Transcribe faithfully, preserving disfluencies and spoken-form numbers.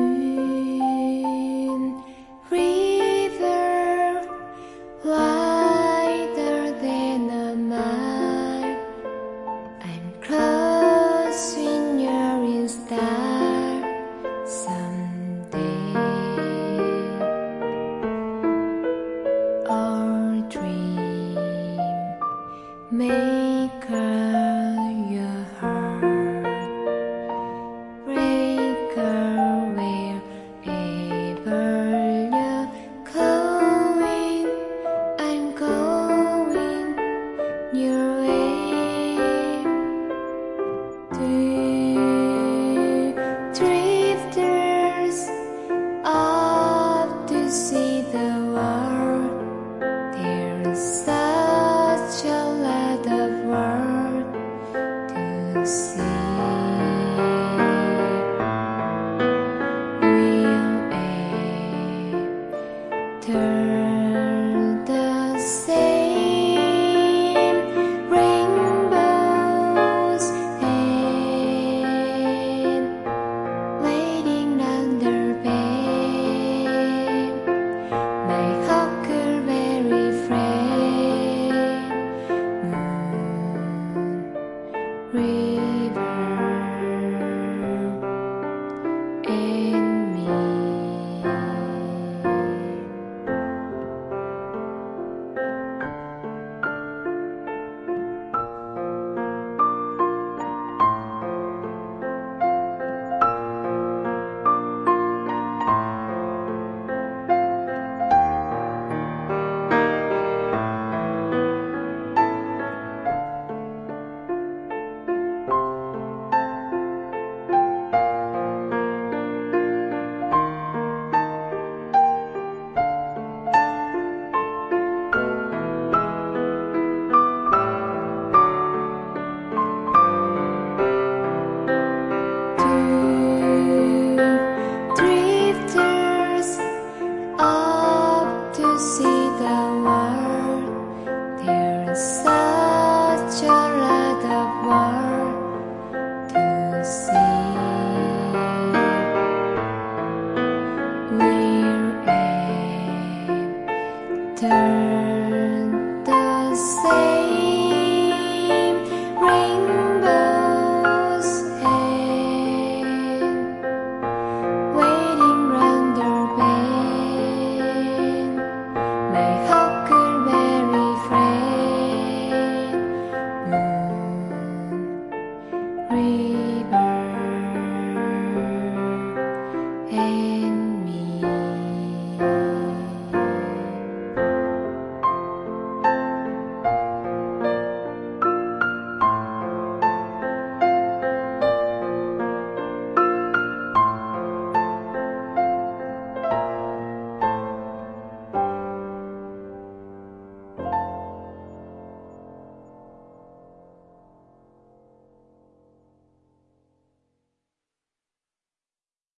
river, wider than a mile. I'm crossing your star someday. Our dream maker, your heart breaker, wherever you're going, I'm going your way. Two drifters off to see the world. There's such a lot of world to see. We'll enter the same rainbows and waiting under bay. My huckleberry friend, moon, river, and me. Drifters up to see the world. There's such a lot of world to see. We're entered the same rainbows and waiting round the bend. My huckleberry friend, moon, river.